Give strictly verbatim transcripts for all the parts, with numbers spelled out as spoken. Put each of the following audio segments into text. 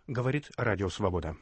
Говорит Радио Свобода.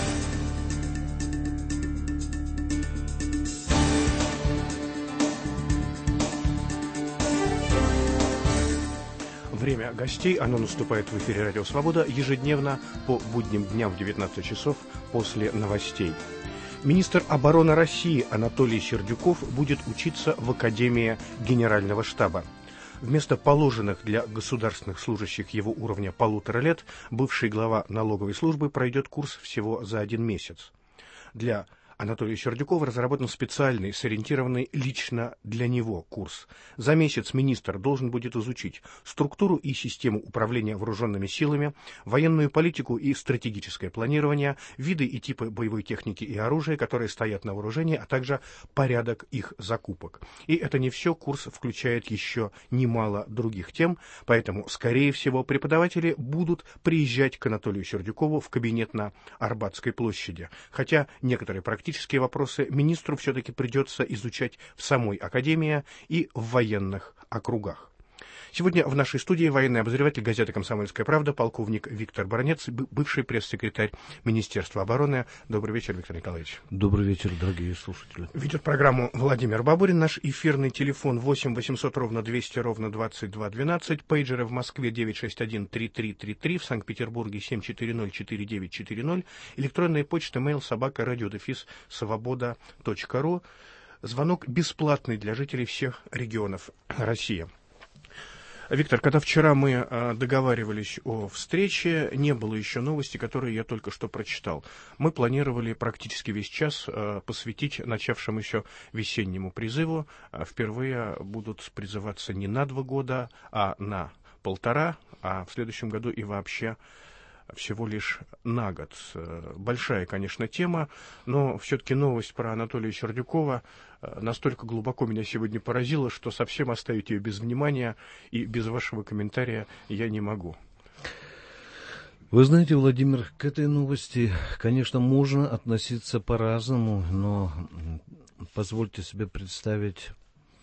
Время гостей, оно наступает в эфире Радио Свобода ежедневно по будним дням в девятнадцать часов после новостей. Министр обороны России Анатолий Сердюков будет учиться в Академии Генерального штаба. Вместо положенных для государственных служащих его уровня полутора лет, бывший глава налоговой службы пройдет курс всего за один месяц. Для Анатолия Сердюкова разработан специальный, сориентированный лично для него курс. За месяц министр должен будет изучить структуру и систему управления вооруженными силами, военную политику и стратегическое планирование, виды и типы боевой техники и оружия, которые стоят на вооружении, а также порядок их закупок. И это не все, курс включает еще немало других тем, поэтому, скорее всего, преподаватели будут приезжать к Анатолию Сердюкову в кабинет на Арбатской площади, хотя некоторые практические Практические вопросы министру все-таки придется изучать в самой академии и в военных округах. Сегодня в нашей студии военный обозреватель газеты «Комсомольская правда», полковник Виктор Баранец, бывший пресс-секретарь Министерства обороны. Добрый вечер, Виктор Николаевич. Добрый вечер, дорогие слушатели. Ведет программу Владимир Бабурин. Наш эфирный телефон восемь восемьсот ровно двести ровно двадцать два двенадцать. Пейджеры в Москве девять шесть один три три три три, в Санкт-Петербурге семь четыре ноль четыре девять четыре ноль. Электронная почта mail собака радиодефис свобода точка ру. Звонок бесплатный для жителей всех регионов России. Виктор, когда вчера мы э, договаривались о встрече, не было еще новости, которые я только что прочитал. Мы планировали практически весь час э, посвятить начавшемуся весеннему призыву. Э, впервые будут призываться не на два года, а на полтора, а в следующем году и вообще всего лишь на год. Большая, конечно, тема, но все-таки новость про Анатолия Сердюкова настолько глубоко меня сегодня поразила, что совсем оставить ее без внимания и без вашего комментария я не могу. Вы знаете, Владимир, к этой новости, конечно, можно относиться по-разному, но позвольте себе представить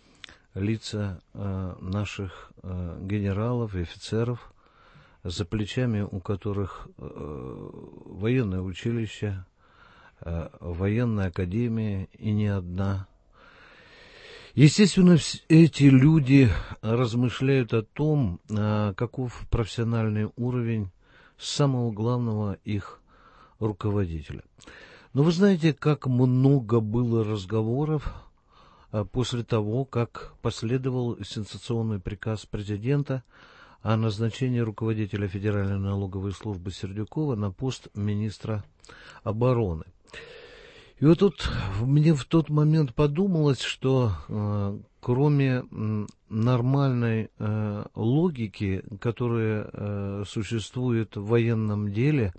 лица э, наших э, генералов и офицеров, за плечами у которых э, военное училище, э, военная академия и не одна. Естественно, эти люди размышляют о том, э, каков профессиональный уровень самого главного их руководителя. Но вы знаете, как много было разговоров э, после того, как последовал сенсационный приказ президента о назначении руководителя Федеральной налоговой службы Сердюкова на пост министра обороны. И вот тут мне в тот момент подумалось, что э, кроме э, нормальной э, логики, которая э, существует в военном деле,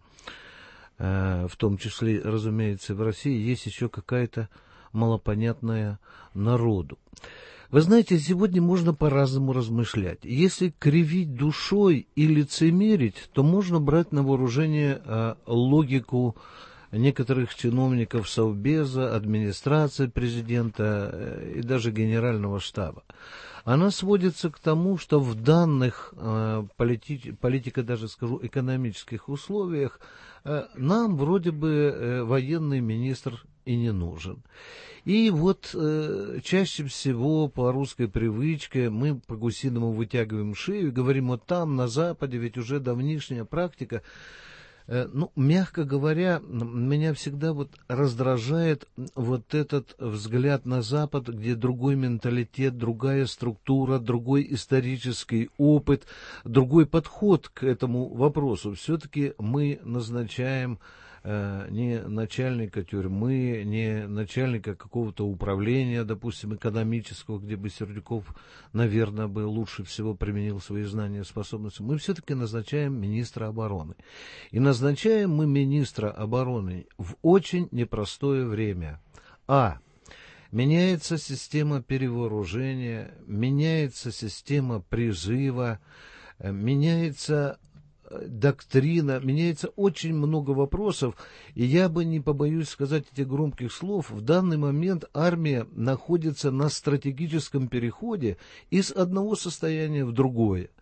э, в том числе, разумеется, в России, есть еще какая-то малопонятная народу. Вы знаете, сегодня можно по-разному размышлять. Если кривить душой и лицемерить, то можно брать на вооружение э, логику некоторых чиновников Совбеза, администрации президента э, и даже Генерального штаба. Она сводится к тому, что в данных э, полити- политико, даже скажу, экономических условиях э, нам вроде бы э, военный министр и не нужен. И вот э, чаще всего по русской привычке мы по-гусиному вытягиваем шею и говорим, вот там, на Западе, ведь уже давнишняя практика. Э, ну, мягко говоря, меня всегда вот раздражает вот этот взгляд на Запад, где другой менталитет, другая структура, другой исторический опыт, другой подход к этому вопросу. Все-таки мы назначаем не начальника тюрьмы, не начальника какого-то управления, допустим, экономического, где бы Сердюков, наверное, бы лучше всего применил свои знания и способности. Мы все-таки назначаем министра обороны. И назначаем мы министра обороны в очень непростое время. А. Меняется система перевооружения, меняется система призыва, меняется доктрина, меняется очень много вопросов, и я бы не побоюсь сказать этих громких слов, в данный момент армия находится на стратегическом переходе из одного состояния в другое.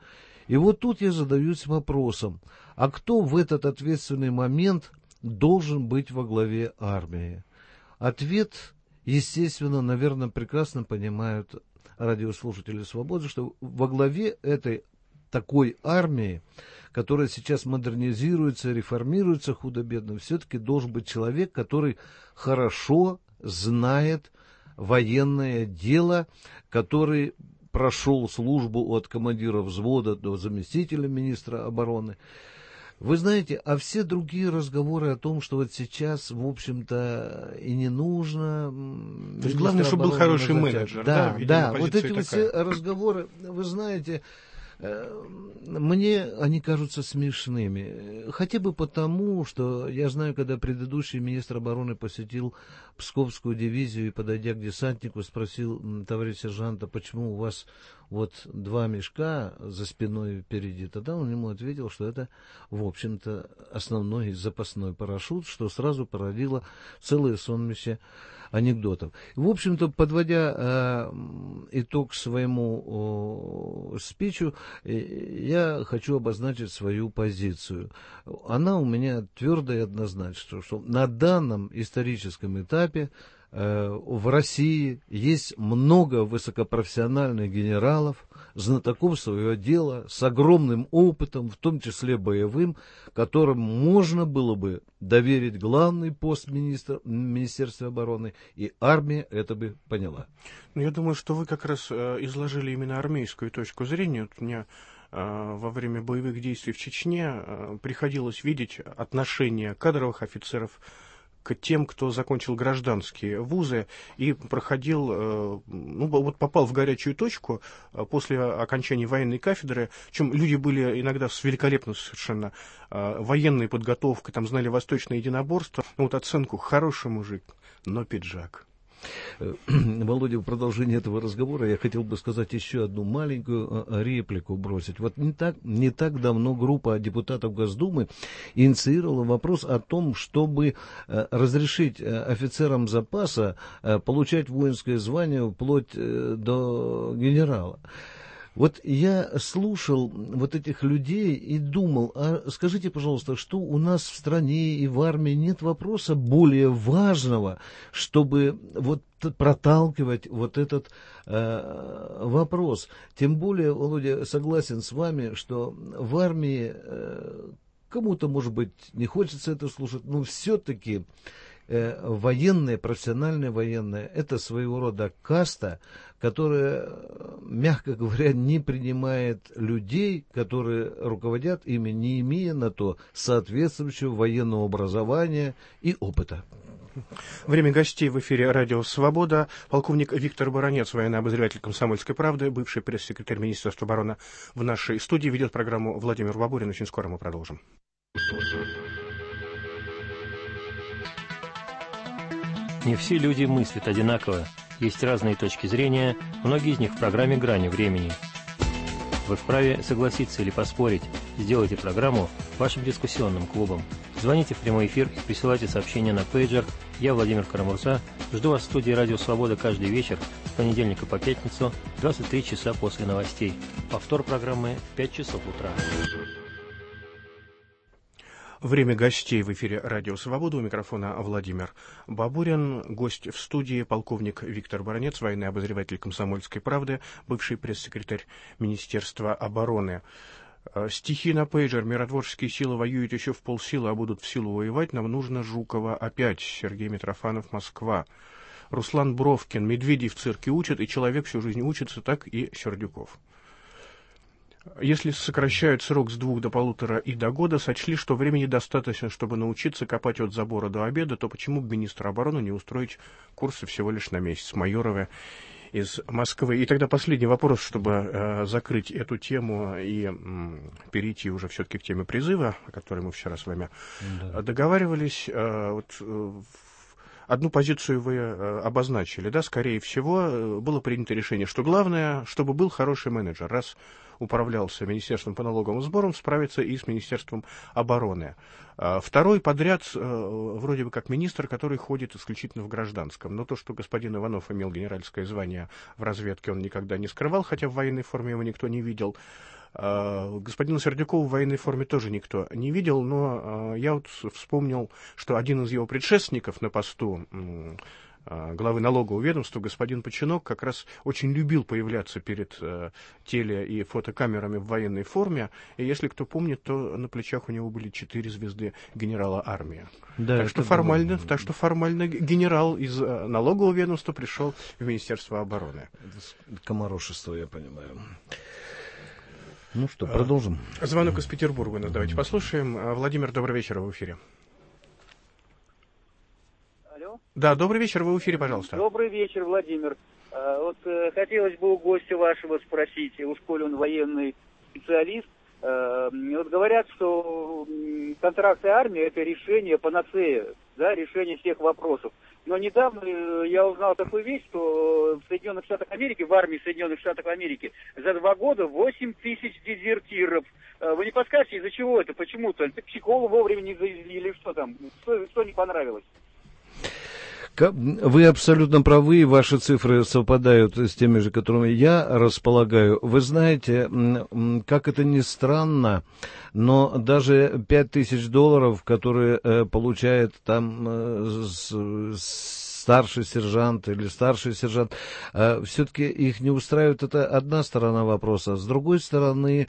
И вот тут я задаюсь вопросом, а кто в этот ответственный момент должен быть во главе армии? Ответ, естественно, наверное, прекрасно понимают радиослушатели «Свободы», что во главе этой такой армии, которая сейчас модернизируется, реформируется худо-бедно, все-таки должен быть человек, который хорошо знает военное дело, который прошел службу от командира взвода до заместителя министра обороны. Вы знаете, а все другие разговоры о том, что вот сейчас, в общем-то, и не нужно... То есть главное, чтобы был хороший назначать. менеджер. Да, да, видимо, да, вот эти такая. вот все разговоры, вы знаете, мне они кажутся смешными. Хотя бы потому, что я знаю, когда предыдущий министр обороны посетил Псковскую дивизию и, подойдя к десантнику, спросил товарища сержанта, почему у вас вот два мешка за спиной впереди. Тогда он ему ответил, что это, в общем-то, основной запасной парашют, что сразу породило целое сонмище анекдотов. В общем-то, подводя э, итог своему э, спичу, я хочу обозначить свою позицию. Она у меня твердая и однозначная, что на данном историческом этапе э, в России есть много высокопрофессиональных генералов, знатоков своего дела, с огромным опытом, в том числе боевым, которым можно было бы доверить главный пост министра, Министерства обороны, и армия это бы поняла. Ну, я думаю, что вы как раз э, изложили именно армейскую точку зрения. Вот у меня э, во время боевых действий в Чечне э, приходилось видеть отношение кадровых офицеров к тем, кто закончил гражданские вузы и проходил, ну, вот попал в горячую точку после окончания военной кафедры. Причем люди были иногда с великолепной совершенно военной подготовкой, там знали восточное единоборство. Ну, вот оценку «хороший мужик, но пиджак». Володя, в продолжение этого разговора я хотел бы сказать еще одну маленькую реплику бросить. Вот не так, не так давно группа депутатов Госдумы инициировала вопрос о том, чтобы разрешить офицерам запаса получать воинское звание вплоть до генерала. Вот я слушал вот этих людей и думал, а скажите, пожалуйста, что у нас в стране и в армии нет вопроса более важного, чтобы вот проталкивать вот этот э, вопрос. Тем более, Володя, согласен с вами, что в армии э, кому-то, может быть, не хочется это слушать, но все-таки э, военные, профессиональные военные, это своего рода каста, которая, мягко говоря, не принимает людей, которые руководят ими, не имея на то соответствующего военного образования и опыта. Время гостей в эфире радио «Свобода». Полковник Виктор Баранец, военный обозреватель «Комсомольской правды», бывший пресс-секретарь Министерства обороны, в нашей студии ведет программу Владимир Бабурин. Очень скоро мы продолжим. Не все люди мыслят одинаково. Есть разные точки зрения, многие из них в программе «Грани времени». Вы вправе согласиться или поспорить. Сделайте программу вашим дискуссионным клубом. Звоните в прямой эфир и присылайте сообщения на пейджер. Я, Владимир Карамурза, жду вас в студии «Радио Свобода» каждый вечер с понедельника по пятницу, двадцать три часа после новостей. Повтор программы в пять часов утра. Время гостей в эфире радио «Свобода». У микрофона Владимир Бабурин. Гость в студии полковник Виктор Баранец, военный обозреватель «Комсомольской правды», бывший пресс-секретарь Министерства обороны. Стихи на пейджер. Миротворческие силы воюют еще в полсилы, а будут в силу воевать. Нам нужно Жукова опять. Сергей Митрофанов, Москва. Руслан Бровкин. Медведей в цирке учат, и человек всю жизнь учится, так и Сердюков. Если сокращают срок с двух до полутора и до года, сочли, что времени достаточно, чтобы научиться копать от забора до обеда, то почему бы министру обороны не устроить курсы всего лишь на месяц? Майоровы из Москвы. И тогда последний вопрос, чтобы э, закрыть эту тему и м, перейти уже все-таки к теме призыва, о которой мы вчера с вами да. договаривались. Э, вот, э, одну позицию вы э, обозначили, да, скорее всего, э, было принято решение, что главное, чтобы был хороший менеджер, раз управлялся Министерством по налоговым сборам, справиться и с Министерством обороны. Второй подряд вроде бы как министр, который ходит исключительно в гражданском. Но то, что господин Иванов имел генеральское звание в разведке, он никогда не скрывал, хотя в военной форме его никто не видел. Господина Сердюкова в военной форме тоже никто не видел, но я вот вспомнил, что один из его предшественников на посту главы налогового ведомства, господин Починок, как раз очень любил появляться перед э, теле- и фотокамерами в военной форме. И если кто помнит, то на плечах у него были четыре звезды генерала армии. Да, так, что формально, было... так что формально генерал из э, налогового ведомства пришел в Министерство обороны. Это комарошество, я понимаю. Ну что, продолжим. Звонок из Петербурга. Ну, давайте послушаем. Владимир, добрый вечер, вы в эфире. Да, добрый вечер, вы в эфире, пожалуйста. Добрый вечер, Владимир. А, вот э, хотелось бы у гостя вашего спросить, уж коли он военный специалист, э, вот говорят, что контракты армии – это решение панацея, да, решение всех вопросов. Но недавно я узнал такую вещь, что в Соединенных Штатах Америки, в армии Соединенных Штатов Америки за два года восемь тысяч дезертиров. Вы не подскажете, из-за чего это, почему-то? Школу вовремя не завезли или что там? Что, что не понравилось? Вы абсолютно правы, ваши цифры совпадают с теми же, которыми я располагаю. Вы знаете, как это ни странно, но даже пять тысяч долларов, которые получает там старший сержант или старший сержант, все-таки их не устраивает. Это одна сторона вопроса. С другой стороны,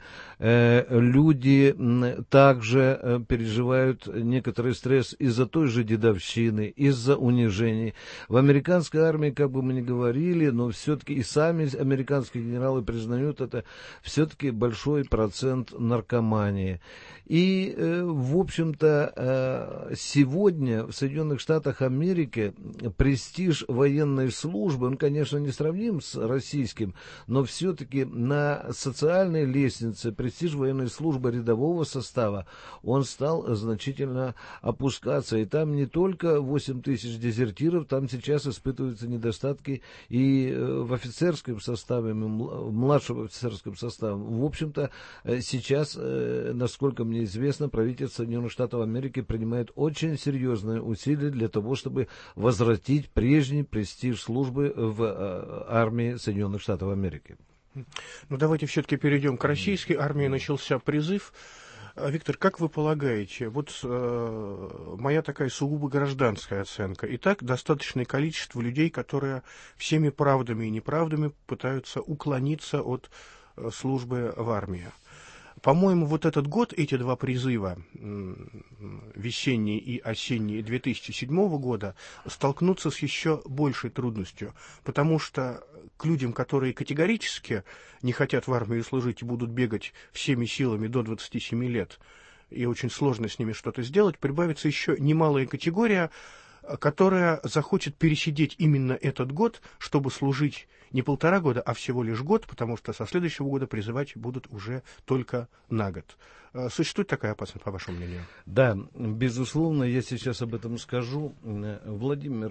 люди также переживают некоторый стресс из-за той же дедовщины, из-за унижений. В американской армии, как бы мы ни говорили, но все-таки и сами американские генералы признают это, все-таки большой процент наркомании. И, в общем-то, сегодня в Соединенных Штатах Америки престиж военной службы, он, конечно, не сравним с российским, но все-таки на социальной лестнице престиж военной службы рядового состава, он стал значительно опускаться. И там не только восемь тысяч дезертиров, там сейчас испытываются недостатки и в офицерском составе, в младшем офицерском составе. В общем-то, сейчас, насколько мне известно, правительство Соединенных Штатов Америки принимает очень серьезные усилия для того, чтобы возвратить прежний престиж службы в армии Соединенных Штатов Америки. Ну, давайте все-таки перейдем к российской армии. Начался призыв. Виктор, как вы полагаете, вот э, моя такая сугубо гражданская оценка. Итак, достаточное количество людей, которые всеми правдами и неправдами пытаются уклониться от э, службы в армии. По-моему, вот этот год, эти два призыва, весенний и осенний две тысячи седьмого года, столкнутся с еще большей трудностью, потому что к людям, которые категорически не хотят в армии служить и будут бегать всеми силами до двадцати семи лет, и очень сложно с ними что-то сделать, прибавится еще немалая категория, которая захочет пересидеть именно этот год, чтобы служить не полтора года, а всего лишь год, потому что со следующего года призывать будут уже только на год. Существует такая опасность, по вашему мнению? Да, безусловно, я сейчас об этом скажу. Владимир,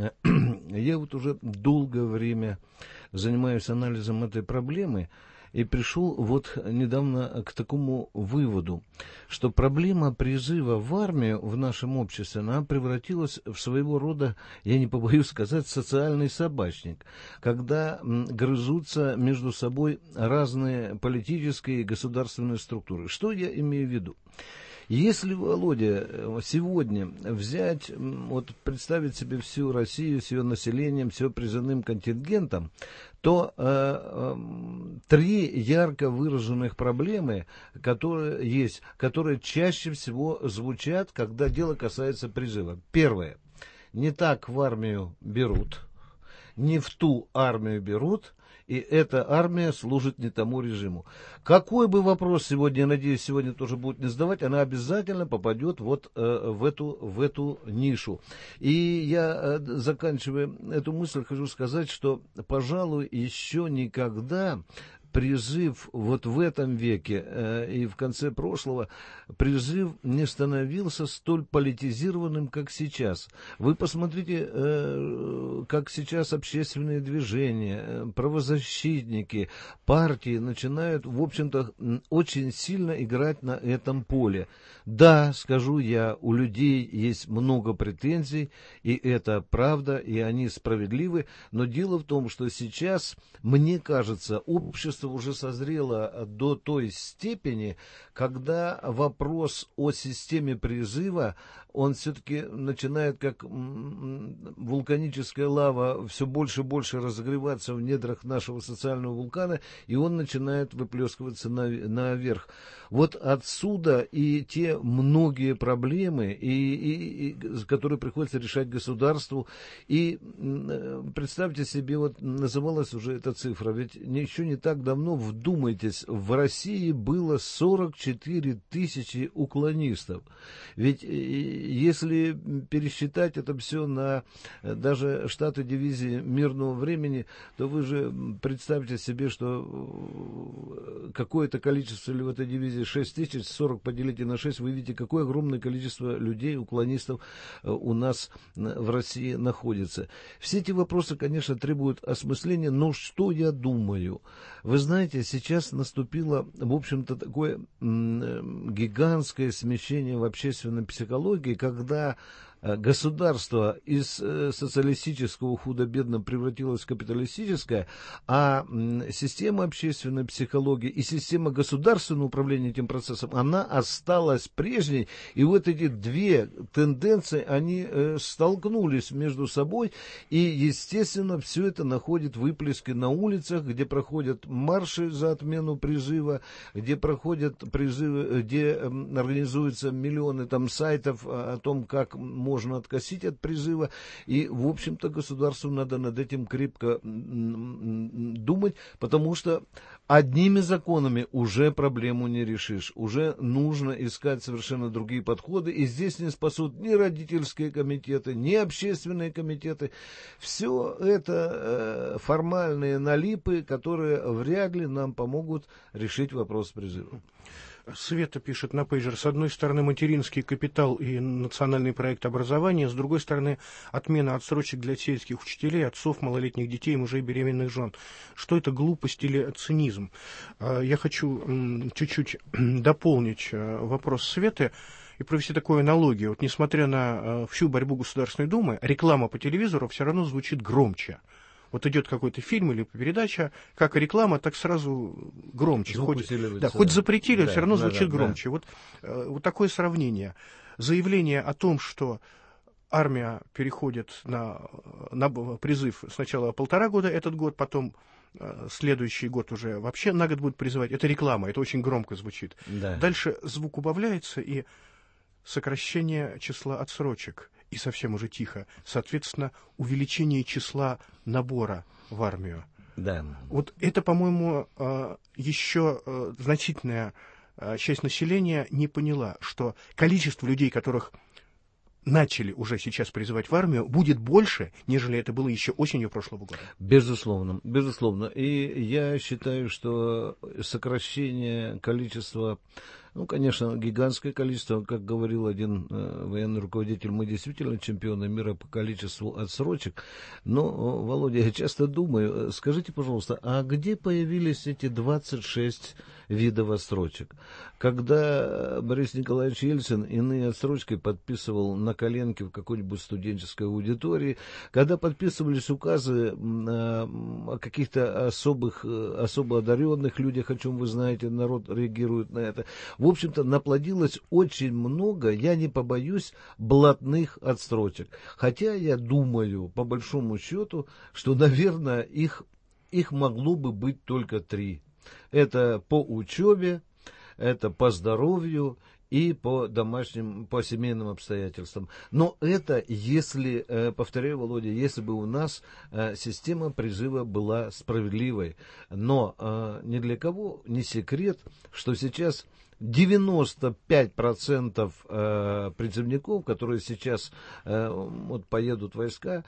я вот уже долгое время занимаюсь анализом этой проблемы, и пришел вот недавно к такому выводу, что проблема призыва в армию в нашем обществе, она превратилась в своего рода, я не побоюсь сказать, социальный собачник, когда грызутся между собой разные политические и государственные структуры. Что я имею в виду? Если, Володя, сегодня взять, вот представить себе всю Россию с ее населением, с ее призывным контингентом, то э, э, три ярко выраженных проблемы, которые есть, которые чаще всего звучат, когда дело касается призыва. Первое. Не так в армию берут, не в ту армию берут, и эта армия служит не тому режиму. Какой бы вопрос сегодня, я надеюсь, сегодня тоже будет не задавать, она обязательно попадет вот э, в, эту, в эту нишу. И я, э, заканчивая эту мысль, хочу сказать, что, пожалуй, еще никогда призыв вот в этом веке э, и в конце прошлого, призыв не становился столь политизированным, как сейчас. Вы посмотрите, э, как сейчас общественные движения, э, правозащитники, партии начинают, в общем-то, очень сильно играть на этом поле. Да, скажу я, у людей есть много претензий, и это правда, и они справедливы, но дело в том, что сейчас, мне кажется, общество общество уже созрело до той степени, когда вопрос о системе призыва, он все-таки начинает, как вулканическая лава, все больше и больше разогреваться в недрах нашего социального вулкана, и он начинает выплескиваться на, наверх. Вот отсюда и те многие проблемы, и, и, и, которые приходится решать государству. И представьте себе, вот называлась уже эта цифра, ведь еще не так давно, вдумайтесь, в России было сорок четыре тысячи уклонистов. Ведь если пересчитать это все на даже штаты дивизии мирного времени, то вы же представьте себе, что какое-то количество, или в этой дивизии шесть тысяч, сорок поделите на шесть, вы видите, какое огромное количество людей, уклонистов у нас в России находится. Все эти вопросы, конечно, требуют осмысления, но что я думаю? Вы знаете, сейчас наступило, в общем-то, такое гигантское смещение в общественной психологии, когда государство из социалистического худо-бедно превратилось в капиталистическое, а система общественной психологии и система государственного управления этим процессом, она осталась прежней, и вот эти две тенденции, они столкнулись между собой, и, естественно, все это находит выплески на улицах, где проходят марши за отмену призыва, где проходят призывы, где организуются миллионы там сайтов о том, как можно можно откосить от призыва, и, в общем-то, государству надо над этим крепко думать, потому что одними законами уже проблему не решишь, уже нужно искать совершенно другие подходы, и здесь не спасут ни родительские комитеты, ни общественные комитеты. Все это формальные налипы, которые вряд ли нам помогут решить вопрос призыва. Света пишет на пейджер: с одной стороны материнский капитал и национальный проект образования, с другой стороны отмена отсрочек для сельских учителей, отцов, малолетних детей, мужей, беременных жен. Что это, глупость или цинизм? Я хочу чуть-чуть дополнить вопрос Светы и провести такую аналогию. Вот несмотря на всю борьбу Государственной Думы, реклама по телевизору все равно звучит громче. Вот идет какой-то фильм или реклама, как реклама, так сразу громче. Хоть, да, хоть запретили, да, все равно да, звучит да, громче. Да. Вот, вот такое сравнение. Заявление о том, что армия переходит на, на призыв сначала полтора года этот год, потом следующий год уже вообще на год будет призывать. Это реклама, это очень громко звучит. Да. Дальше звук убавляется, и сокращение числа отсрочек. И совсем уже тихо. Соответственно, увеличение числа набора в армию. Да. Вот это, по-моему, еще значительная часть населения не поняла, что количество людей, которых начали уже сейчас призывать в армию, будет больше, нежели это было еще осенью прошлого года. Безусловно, безусловно. И я считаю, что сокращение количества, ну, конечно, гигантское количество, как говорил один э, военный руководитель, мы действительно чемпионы мира по количеству отсрочек. Но, Володя, я часто думаю, скажите, пожалуйста, а где появились эти двадцать шесть видов отсрочек? Когда Борис Николаевич Ельцин иные отсрочки подписывал на коленке в какой-нибудь студенческой аудитории, когда подписывались указы о каких-то особых, особо одаренных людях, о чем вы знаете, народ реагирует на это. В общем-то, наплодилось очень много, я не побоюсь, блатных отсрочек. Хотя я думаю, по большому счету, что, наверное, их, их могло бы быть только три. Это по учебе, это по здоровью и по домашним, по семейным обстоятельствам. Но это, если, повторяю, Володя, если бы у нас система призыва была справедливой. Но ни для кого не секрет, что сейчас девяносто пять процентов э, призывников, которые сейчас э, вот, поедут в войска,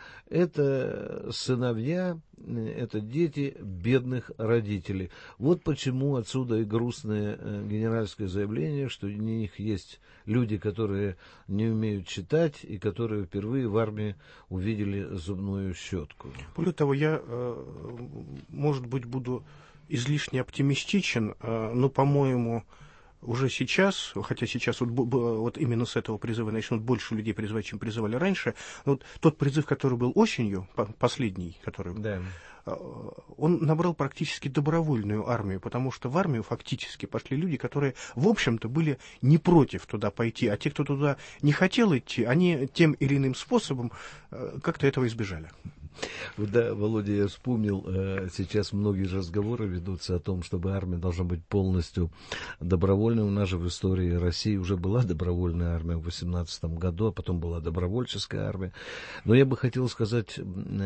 это сыновья, это дети бедных родителей. Вот почему отсюда и грустное э, генеральское заявление, что у них есть люди, которые не умеют читать и которые впервые в армии увидели зубную щетку. Более того, я, э, может быть, буду излишне оптимистичен, э, но, по-моему, уже сейчас, хотя сейчас вот, вот именно с этого призыва начнут больше людей призывать, чем призывали раньше, вот тот призыв, который был осенью, последний, который... Да. Он набрал практически добровольную армию, потому что в армию фактически пошли люди, которые, в общем-то, были не против туда пойти, а те, кто туда не хотел идти, они тем или иным способом как-то этого избежали. Да, Володя, я вспомнил, сейчас многие же разговоры ведутся о том, чтобы армия должна быть полностью добровольной. У нас же в истории России уже была добровольная армия в восемнадцатом году, а потом была добровольческая армия. Но я бы хотел сказать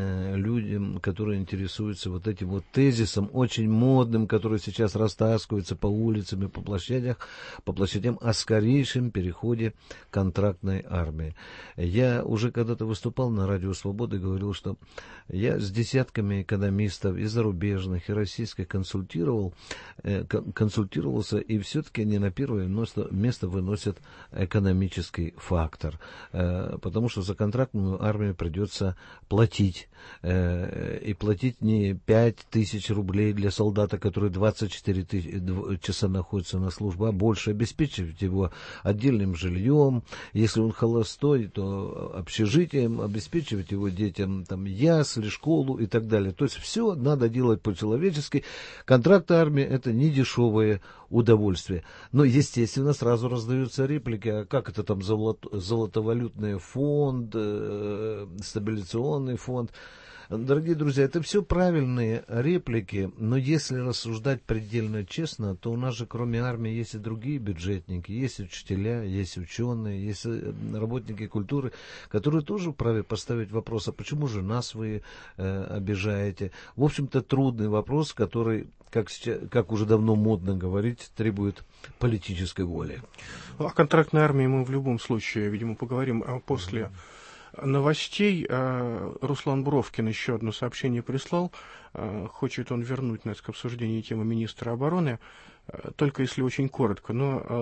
людям, которые интересуются вот этим вот тезисом, очень модным, который сейчас растаскивается по улицам и по площадям, по площадям о скорейшем переходе контрактной армии. Я уже когда-то выступал на Радио Свобода и говорил, что я с десятками экономистов и зарубежных, и российских консультировал, э, консультировался, и все-таки они на первое место, место выносят экономический фактор, э, потому что за контрактную армию придется платить, э, и платить не пять тысяч рублей для солдата, который двадцать четыре часа находится на службе, а больше, обеспечивать его отдельным жильем, если он холостой, то общежитием, обеспечивать его детям там ясли, школу и так далее. То есть все надо делать по-человечески. Контракт армии — это не дешевое удовольствие. Но, естественно, сразу раздаются реплики, а как это там золото, золотовалютный фонд, э, стабилизационный фонд. Дорогие друзья, это все правильные реплики, но если рассуждать предельно честно, то у нас же кроме армии есть и другие бюджетники, есть учителя, есть ученые, есть работники культуры, которые тоже вправе поставить вопрос, а почему же нас вы э, обижаете? В общем-то, трудный вопрос, который, как, сейчас, как уже давно модно говорить, требует политической воли. О контрактной армии мы в любом случае, видимо, поговорим после... Mm-hmm. новостей. Руслан Бровкин еще одно сообщение прислал. Хочет он вернуть нас к обсуждению темы министра обороны, только если очень коротко,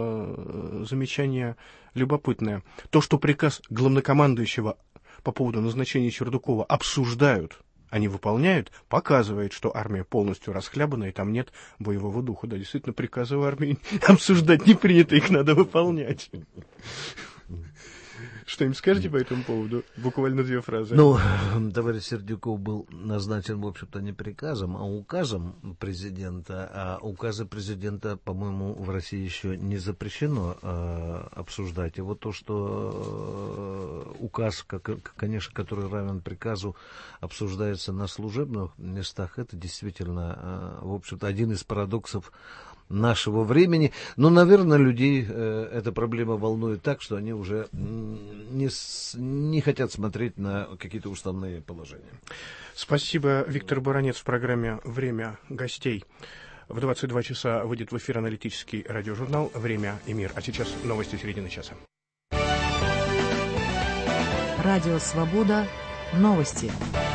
но замечание любопытное. То, что приказ главнокомандующего по поводу назначения Чердукова обсуждают, а не выполняют, показывает, что армия полностью расхлябана, и там нет боевого духа. Да, действительно, приказы в армии обсуждать не принято, их надо выполнять. Что им скажете по этому поводу? Буквально две фразы. Ну, товарищ Сердюков был назначен, в общем-то, не приказом, а указом президента. А указы президента, по-моему, в России еще не запрещено э, обсуждать. И вот то, что э, указ, как, конечно, который равен приказу, обсуждается на служебных местах, это действительно, э, в общем-то, один из парадоксов нашего времени. Но, наверное, людей э, эта проблема волнует так, что они уже не, не хотят смотреть на какие-то уставные положения. Спасибо. Виктор Баранец в программе «Время гостей». В двадцать два часа выйдет в эфир аналитический радиожурнал «Время и мир». А сейчас новости середины часа. Радио «Свобода». Новости.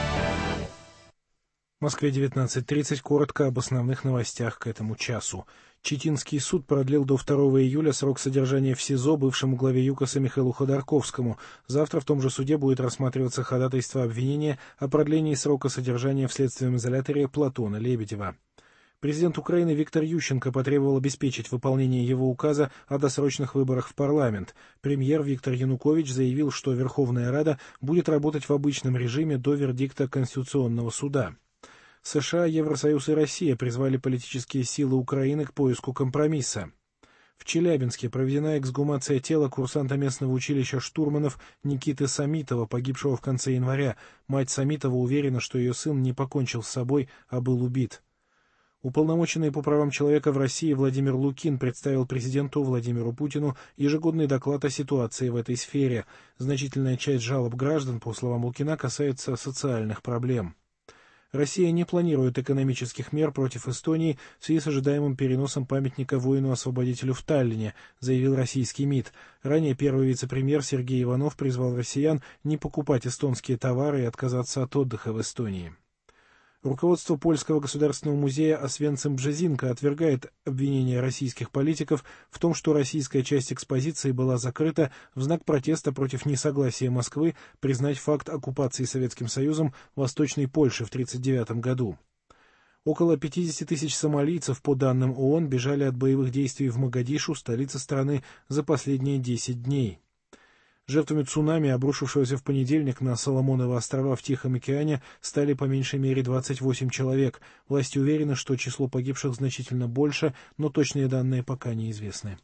В Москве девятнадцать тридцать. Коротко об основных новостях к этому часу. Читинский суд продлил до второго июля срок содержания в СИЗО бывшему главе ЮКОСа Михаилу Ходорковскому. Завтра в том же суде будет рассматриваться ходатайство обвинения о продлении срока содержания в следственном изоляторе Платона Лебедева. Президент Украины Виктор Ющенко потребовал обеспечить выполнение его указа о досрочных выборах в парламент. Премьер Виктор Янукович заявил, что Верховная Рада будет работать в обычном режиме до вердикта Конституционного суда. США, Евросоюз и Россия призвали политические силы Украины к поиску компромисса. В Челябинске проведена эксгумация тела курсанта местного училища штурманов Никиты Самитова, погибшего в конце января. Мать Самитова уверена, что ее сын не покончил с собой, а был убит. Уполномоченный по правам человека в России Владимир Лукин представил президенту Владимиру Путину ежегодный доклад о ситуации в этой сфере. Значительная часть жалоб граждан, по словам Лукина, касается социальных проблем. Россия не планирует экономических мер против Эстонии в связи с ожидаемым переносом памятника воину-освободителю в Таллине, заявил российский МИД. Ранее первый вице-премьер Сергей Иванов призвал россиян не покупать эстонские товары и отказаться от отдыха в Эстонии. Руководство Польского государственного музея Освенцим-Бжезинка отвергает обвинения российских политиков в том, что российская часть экспозиции была закрыта в знак протеста против несогласия Москвы признать факт оккупации Советским Союзом Восточной Польши в тысяча девятьсот тридцать девятом году. Около пятьдесят тысяч сомалийцев, по данным ООН, бежали от боевых действий в Могадишу, столице страны, за последние десять дней. Жертвами цунами, обрушившегося в понедельник на Соломоновы острова в Тихом океане, стали по меньшей мере двадцать восемь человек. Власти уверены, что число погибших значительно больше, но точные данные пока неизвестны.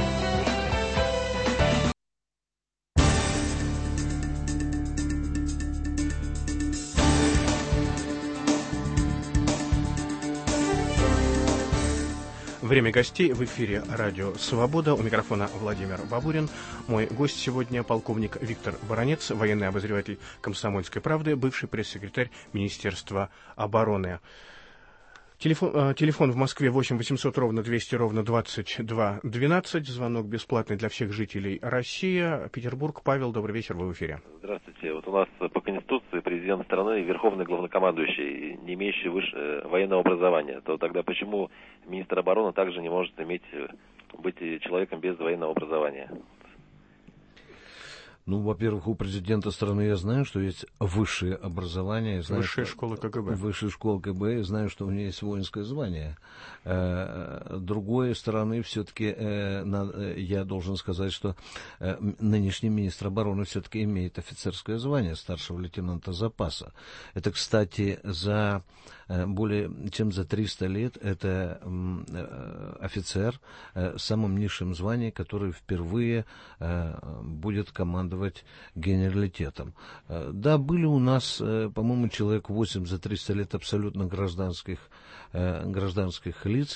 Время гостей в эфире радио «Свобода». У микрофона Владимир Бабурин. Мой гость сегодня полковник Виктор Баранец, военный обозреватель «Комсомольской правды», бывший пресс-секретарь Министерства обороны. Телефон, телефон в Москве восемь восемьсот ровно двести ровно двадцать два двенадцать. Звонок бесплатный для всех жителей России. Петербург. Павел, добрый вечер, вы в эфире. Здравствуйте. Вот у нас по Конституции президент страны верховный главнокомандующий, не имеющий выше, военного образования. То тогда почему министр обороны также не может иметь, быть человеком без военного образования? Ну, во-первых, у президента страны я знаю, что есть высшее образование. Я знаю, Высшая что... школа КГБ. Высшая школа КГБ. Я знаю, что у меня есть воинское звание. С другой стороны, все-таки я должен сказать, что нынешний министр обороны все-таки имеет офицерское звание старшего лейтенанта запаса. Это, кстати, за более чем за триста лет это офицер в самом низшем звании, который впервые будет командовать генералитетом. Да, были у нас, по-моему, человек восемь за триста лет абсолютно гражданских, гражданских лиц.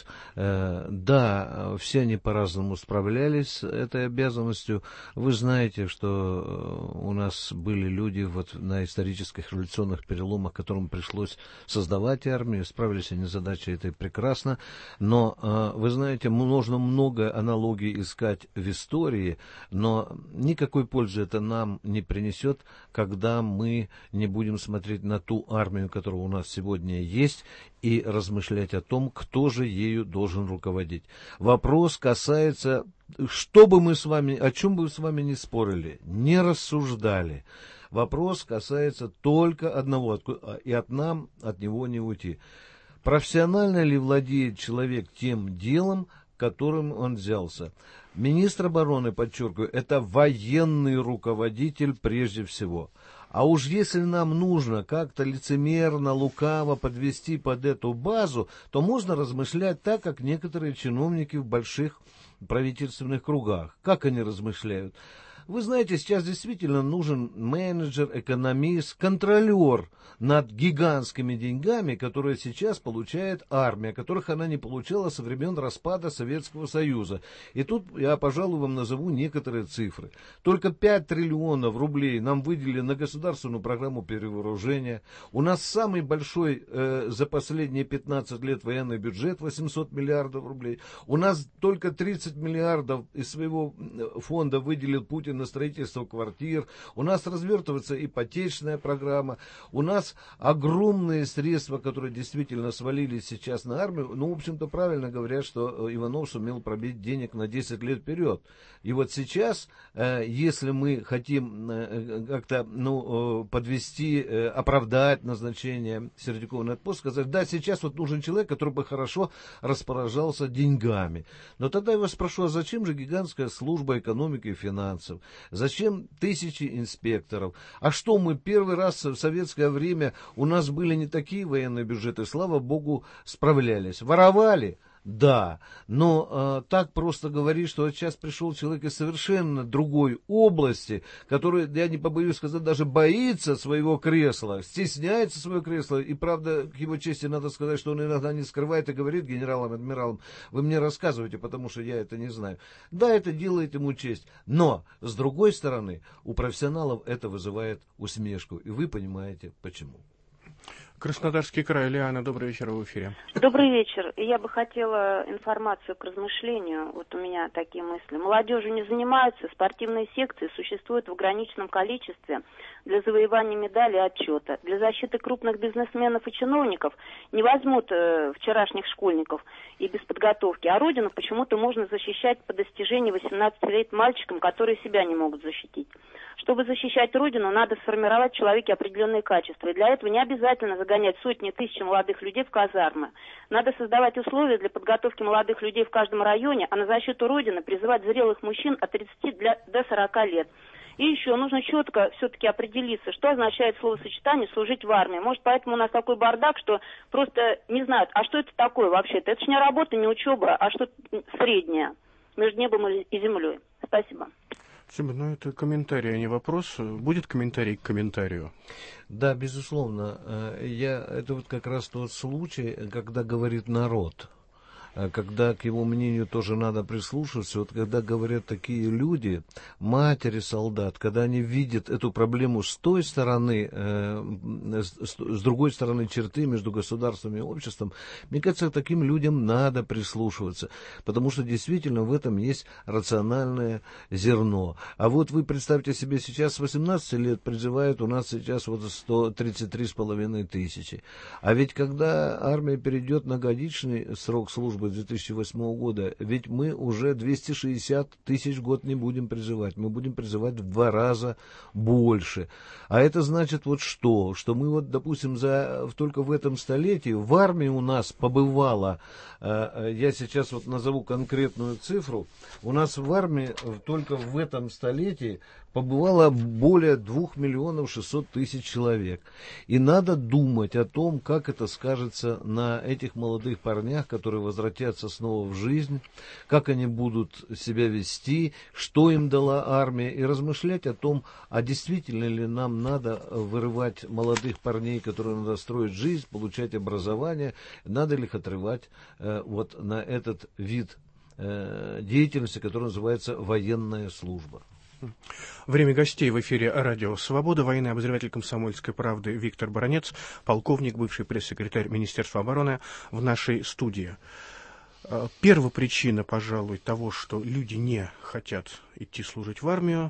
Да, все они по-разному справлялись с этой обязанностью. Вы знаете, что у нас были люди вот на исторических революционных переломах, которым пришлось создавать армию, справились они с задачей этой прекрасно, но, вы знаете, можно много аналогий искать в истории, но никакой пользы это нам не принесет, когда мы не будем смотреть на ту армию, которая у нас сегодня есть, и размышлять о том, кто же ею должен руководить. Вопрос касается, что бы мы с вами, о чем бы мы с вами не спорили, не рассуждали. Вопрос касается только одного, и от нам от него не уйти. Профессионально ли владеет человек тем делом, которым он взялся? Министр обороны, подчеркиваю, это военный руководитель прежде всего. А уж если нам нужно как-то лицемерно, лукаво подвести под эту базу, то можно размышлять так, как некоторые чиновники в больших правительственных кругах. Как они размышляют? Вы знаете, сейчас действительно нужен менеджер, экономист, контролер над гигантскими деньгами, которые сейчас получает армия, которых она не получала со времен распада Советского Союза. И тут я, пожалуй, вам назову некоторые цифры. Только пять триллионов рублей нам выделили на государственную программу перевооружения. У нас самый большой э, за последние пятнадцать лет военный бюджет, восемьсот миллиардов рублей. У нас только тридцать миллиардов из своего фонда выделил Путин на строительство квартир, у нас развертывается ипотечная программа, у нас огромные средства, которые действительно свалились сейчас на армию. Ну, в общем-то, правильно говорят, что Иванов сумел пробить денег на десять лет вперед. И вот сейчас, если мы хотим как-то ну, подвести, оправдать назначение Сердюкова на этот пост, сказать, да, сейчас вот нужен человек, который бы хорошо распоряжался деньгами. Но тогда я вас спрошу, а зачем же гигантская служба экономики и финансов? Зачем тысячи инспекторов? А что мы первый раз в советское время, у нас были не такие военные бюджеты, слава богу, справлялись. Воровали? Да, но э, так просто говорить, что сейчас пришел человек из совершенно другой области, который, я не побоюсь сказать, даже боится своего кресла, стесняется своего кресла, и правда, к его чести надо сказать, что он иногда не скрывает и говорит генералам, адмиралам, вы мне рассказываете, потому что я это не знаю. Да, это делает ему честь, но, с другой стороны, у профессионалов это вызывает усмешку, и вы понимаете, почему. Краснодарский край. Лиана, добрый вечер, в эфире. Добрый вечер. Я бы хотела информацию к размышлению. Вот у меня такие мысли. Молодежью не занимаются, спортивные секции существуют в ограниченном количестве для завоевания медалей и отчета. Для защиты крупных бизнесменов и чиновников не возьмут э, вчерашних школьников и без подготовки. А родину почему-то можно защищать по достижении восемнадцати лет мальчикам, которые себя не могут защитить. Чтобы защищать Родину, надо сформировать в человеке определенные качества. И для этого не обязательно загонять сотни тысяч молодых людей в казармы. Надо создавать условия для подготовки молодых людей в каждом районе, а на защиту Родины призывать зрелых мужчин от тридцати до сорока лет. И еще нужно четко все-таки определиться, что означает словосочетание «служить в армии». Может, поэтому у нас такой бардак, что просто не знают, а что это такое вообще-то? Это же не работа, не учеба, а что-то среднее между небом и землей. Спасибо. Спасибо. Ну, это комментарий, а не вопрос. Будет комментарий к комментарию? Да, безусловно. Я, это вот как раз тот случай, когда говорит народ. Когда к его мнению тоже надо прислушиваться. Вот когда говорят такие люди, матери солдат, когда они видят эту проблему с той стороны, э, с, с другой стороны черты между государством и обществом, мне кажется, таким людям надо прислушиваться, потому что действительно в этом есть рациональное зерно. А вот вы представьте себе, сейчас с восемнадцати лет призывают у нас сейчас вот сто тридцать три с половиной тысячи. А ведь когда армия перейдет на годичный срок службы две тысячи восьмого года, ведь мы уже двести шестьдесят тысяч в год не будем призывать, мы будем призывать в два раза больше. А это значит вот что? Что мы вот, допустим, за, только в этом столетии в армии у нас побывало, э, я сейчас вот назову конкретную цифру, у нас в армии только в этом столетии побывало более двух миллионов шестьсот тысяч человек. И надо думать о том, как это скажется на этих молодых парнях, которые возвратятся снова в жизнь, как они будут себя вести, что им дала армия, и размышлять о том, а действительно ли нам надо вырывать молодых парней, которые надо строить жизнь, получать образование, надо ли их отрывать э, вот на этот вид э, деятельности, который называется военная служба. Время гостей в эфире радио «Свобода». Военный обозреватель «Комсомольской правды» Виктор Баранец, полковник, бывший пресс-секретарь Министерства обороны в нашей студии. Первая причина, пожалуй, того, что люди не хотят идти служить в армию,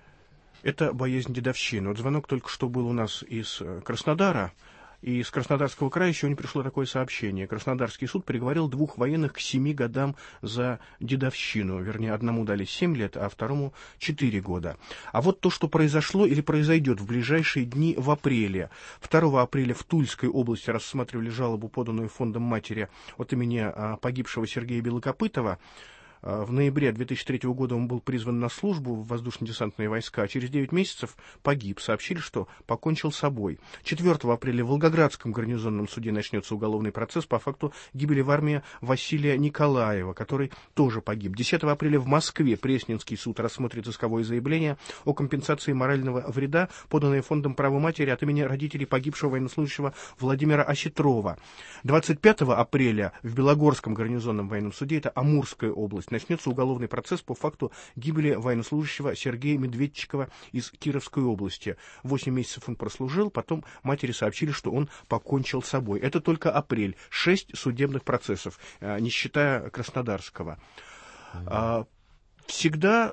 это боязнь дедовщины. Вот звонок только что был у нас из Краснодара. И из Краснодарского края еще не пришло такое сообщение. Краснодарский суд приговорил двух военных к семи годам за дедовщину. Вернее, одному дали семь лет, а второму четыре года. А вот то, что произошло или произойдет в ближайшие дни в апреле. второго апреля в Тульской области рассматривали жалобу, поданную фондом матери от имени погибшего Сергея Белокопытова. В ноябре две тысячи третьего года он был призван на службу в воздушно-десантные войска, а через девять месяцев погиб. Сообщили, что покончил с собой. четвёртого апреля в Волгоградском гарнизонном суде начнется уголовный процесс по факту гибели в армии Василия Николаева, который тоже погиб. десятого апреля в Москве Пресненский суд рассмотрит исковое заявление о компенсации морального вреда, поданное фондом права матери от имени родителей погибшего военнослужащего Владимира Осетрова. двадцать пятого апреля в Белогорском гарнизонном военном суде, это Амурская область, начнется уголовный процесс по факту гибели военнослужащего Сергея Медведчикова из Кировской области. Восемь месяцев он прослужил, потом матери сообщили, что он покончил с собой. Это только апрель. Шесть судебных процессов, не считая Краснодарского. Mm-hmm. Всегда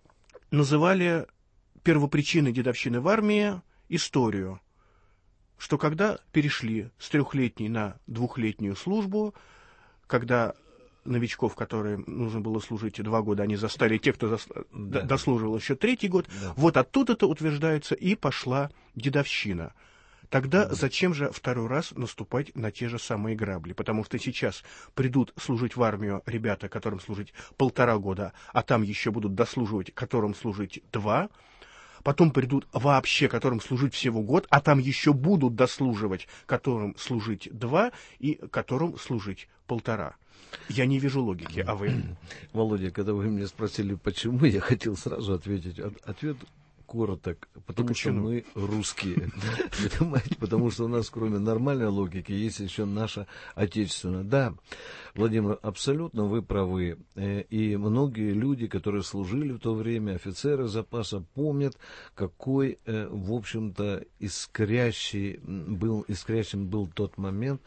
называли первопричиной дедовщины в армии историю, что когда перешли с трехлетней на двухлетнюю службу, когда новичков, которые нужно было служить два года, они застали те, кто зас... да. дослуживал еще третий год. Да. Вот оттуда-то утверждается и пошла дедовщина. Тогда да. зачем же второй раз наступать на те же самые грабли? Потому что сейчас придут служить в армию ребята, которым служить полтора года, а там еще будут дослуживать, которым служить два. Потом придут вообще, которым служить всего год, а там еще будут дослуживать, которым служить два и которым служить полтора. Я не вижу логики, а вы? Володя, когда вы меня спросили, почему, я хотел сразу ответить. Ответ короток, потому что мы русские. Понимаете? Потому что у нас, кроме нормальной логики, есть еще наша отечественная. Да, Владимир, абсолютно вы правы. И многие люди, которые служили в то время, офицеры запаса, помнят, какой, в общем-то, искрящий был, искрящим был тот момент,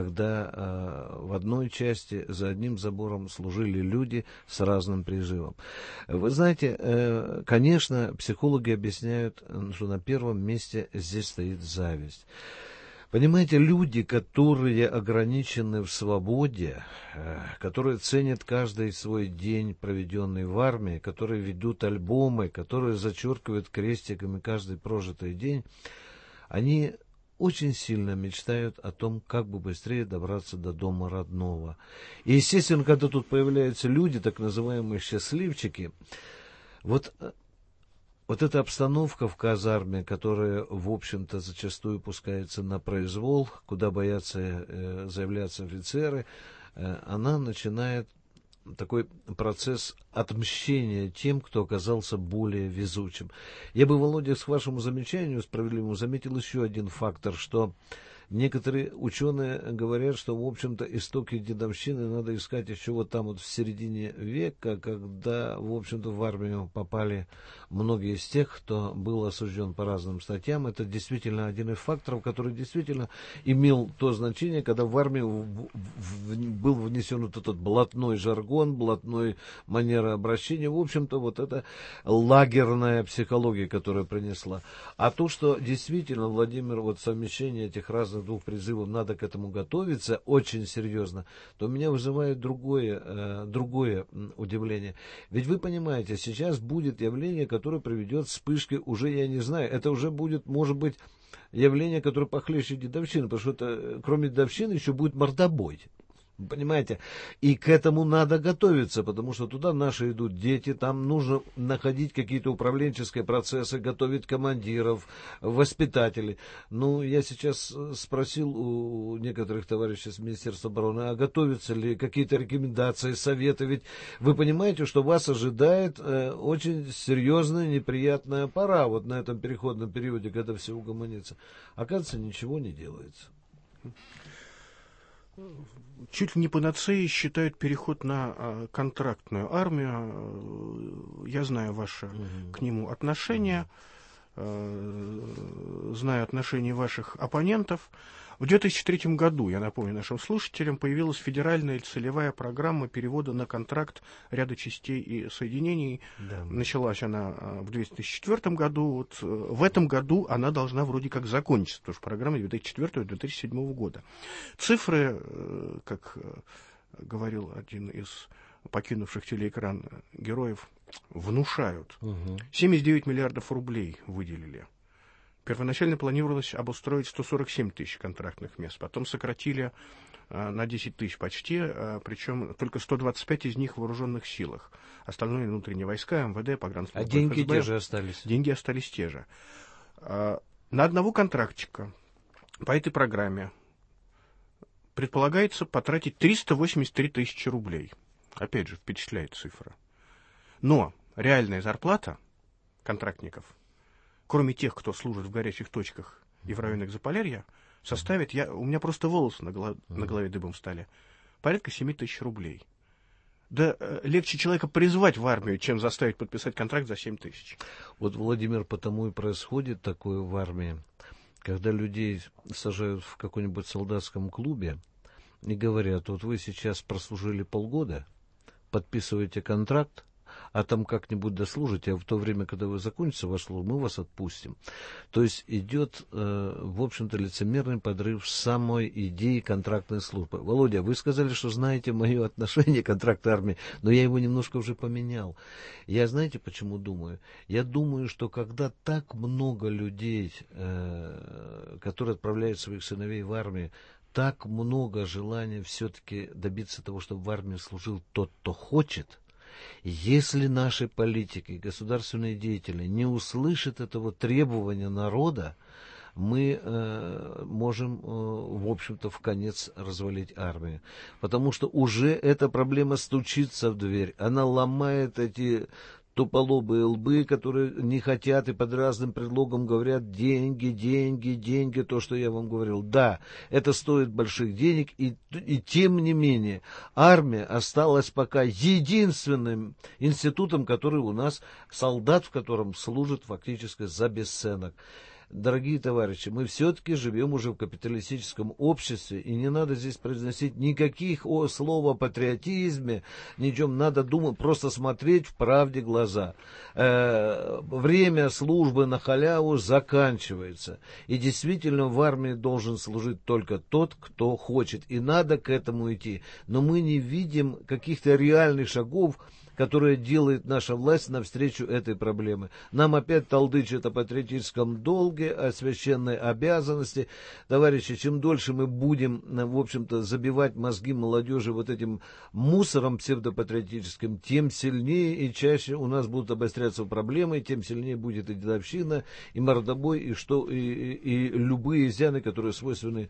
когда в одной части за одним забором служили люди с разным призывом. Вы знаете, конечно, психологи объясняют, что на первом месте здесь стоит зависть. Понимаете, люди, которые ограничены в свободе, которые ценят каждый свой день, проведенный в армии, которые ведут альбомы, которые зачеркивают крестиками каждый прожитый день, они очень сильно мечтают о том, как бы быстрее добраться до дома родного. И, естественно, когда тут появляются люди, так называемые счастливчики, вот... Вот эта обстановка в казарме, которая, в общем-то, зачастую пускается на произвол, куда боятся э, заявляться офицеры, э, она начинает такой процесс отмщения тем, кто оказался более везучим. Я бы, Володя, с вашему замечанию справедливому заметил еще один фактор, что некоторые ученые говорят, что, в общем-то, истоки дедовщины надо искать еще вот там вот в середине века, когда, в общем-то, в армию попали многие из тех, кто был осужден по разным статьям. Это действительно один из факторов, который действительно имел то значение, когда в армию в, в, был внесен вот этот блатной жаргон, блатной манера обращения. В общем-то, вот это лагерная психология, которая принесла. А то, что действительно, Владимир, вот совмещение этих разных двух призывов, надо к этому готовиться очень серьезно, то меня вызывает другое, э, другое удивление. Ведь вы понимаете, сейчас будет явление, которое приведет к вспышке, уже я не знаю, это уже будет, может быть, явление, которое похлеще дедовщины, потому что это, кроме дедовщины еще будет мордобой. Понимаете? И к этому надо готовиться, потому что туда наши идут дети, там нужно находить какие-то управленческие процессы, готовить командиров, воспитателей. Ну, я сейчас спросил у некоторых товарищей с Министерства обороны, а готовятся ли какие-то рекомендации, советы? Ведь вы понимаете, что вас ожидает э, очень серьезная, неприятная пора вот на этом переходном периоде, когда все угомонится. Оказывается, ничего не делается. Чуть ли не панацеей считают переход на а, контрактную армию. Я знаю ваше угу. к нему отношение, а, знаю отношение ваших оппонентов. В две тысячи третьем году, я напомню нашим слушателям, появилась федеральная целевая программа перевода на контракт ряда частей и соединений. Да. Началась она в две тысячи четвёртом году. Вот в этом году она должна вроде как закончиться, потому что программа две тысячи четвёртого — две тысячи седьмого года. Цифры, как говорил один из покинувших телеэкран героев, внушают. Угу. семьдесят девять миллиардов рублей выделили. Первоначально планировалось обустроить сто сорок семь тысяч контрактных мест, потом сократили а, на десять тысяч почти, а, причем только сто двадцать пять из них в вооруженных силах. Остальные внутренние войска, эм вэ дэ, погранслужба. А деньги эф эс бэ, те же остались? Деньги остались те же. А, на одного контрактчика по этой программе предполагается потратить триста восемьдесят три тысячи рублей. Опять же, впечатляет цифра. Но реальная зарплата контрактников, кроме тех, кто служит в горячих точках и в районах Заполярья, составит, я, у меня просто волосы на, голо, на голове дыбом стали, порядка семь тысяч рублей. Да э, легче человека призвать в армию, чем заставить подписать контракт за семь тысяч. Вот, Владимир, потому и происходит такое в армии, когда людей сажают в каком-нибудь солдатском клубе и говорят, вот вы сейчас прослужили полгода, подписываете контракт, а там как-нибудь дослужите, а в то время, когда вы закончите ваш службу, мы вас отпустим. То есть идет, э, в общем-то, лицемерный подрыв самой идеи контрактной службы. Володя, вы сказали, что знаете мое отношение к контрактной армии, но я его немножко уже поменял. Я знаете, почему думаю? Я думаю, что когда так много людей, э, которые отправляют своих сыновей в армию, так много желания все-таки добиться того, чтобы в армии служил тот, кто хочет. Если наши политики, государственные деятели не услышат этого требования народа, мы э, можем, э, в общем-то, в конец развалить армию. Потому что уже эта проблема стучится в дверь. Она ломает эти туполобые лбы, которые не хотят и под разным предлогом говорят деньги, деньги, деньги, то, что я вам говорил. Да, это стоит больших денег, и, и тем не менее армия осталась пока единственным институтом, который у нас, солдат в котором служит фактически за бесценок. дорогие товарищи, мы все-таки живем уже в капиталистическом обществе, и не надо здесь произносить никаких о, слов о патриотизме, ничем, надо думать, просто смотреть в правде глаза. Э, время службы на халяву заканчивается, и действительно в армии должен служить только тот, кто хочет, и надо к этому идти. Но мы не видим каких-то реальных шагов, которое делает наша власть навстречу этой проблеме. Нам опять толдычат о патриотическом долге, о священной обязанности. Товарищи, чем дольше мы будем, в общем-то, забивать мозги молодежи вот этим мусором псевдопатриотическим, тем сильнее и чаще у нас будут обостряться проблемы, тем сильнее будет и дедовщина, и мордобой, и, что, и, и, и любые изъяны, которые свойственны